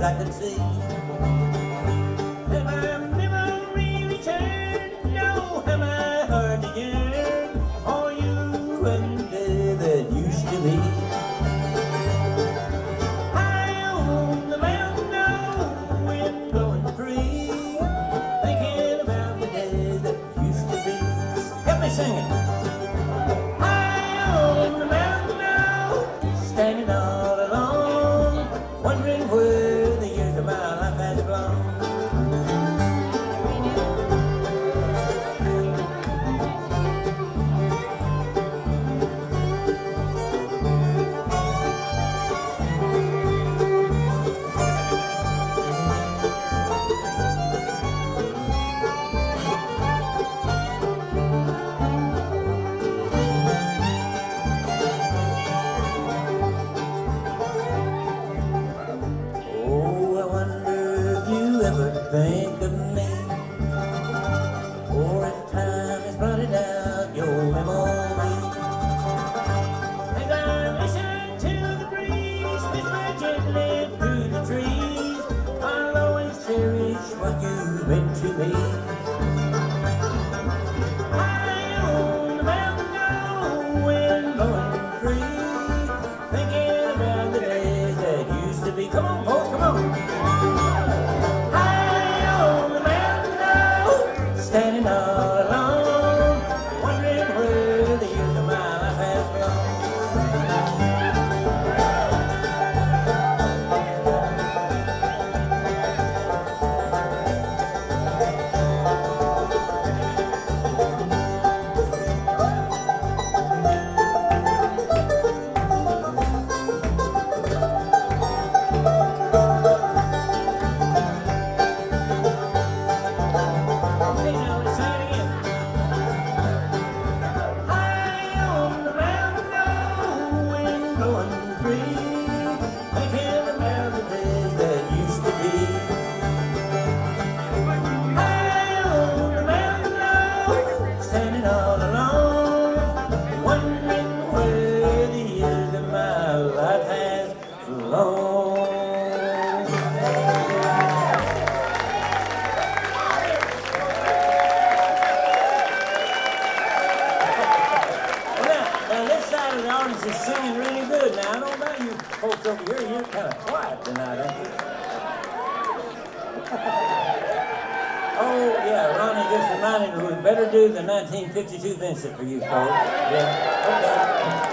as I could see. And my memory returned, oh, how my heart to yearn for you and the day that used to be. High on the mountain, oh, wind blowing free, thinking about the day that used to be. Help me sing it. High on the mountain, oh, standing all alone, wondering where the years of my life has flown. Oh, I wonder if you ever think of me, or if time has blotted out your memory. As I listen to the breeze whisper gently through the trees, I'll always cherish what you've been to me. High on the mountain, oh, wind blowing free, thinking about the days that used to be. Come on, folks, come on. High on the mountain, oh, standing all alone, wondering where the years of my life has flown. Hey, now let's sing it again. High on the mountain, oh, wind blowing free, thinking about the days that used to be. High on the mountain, oh, standing all alone, wondering where the years of my life has flown. Now this side of the audience is singing really good. Now, I don't know about you folks over here. You're kind of quiet tonight, aren't you? Oh, yeah, Ronnie just reminded me we better do the 1952 Vincent for you folks. Yeah, okay.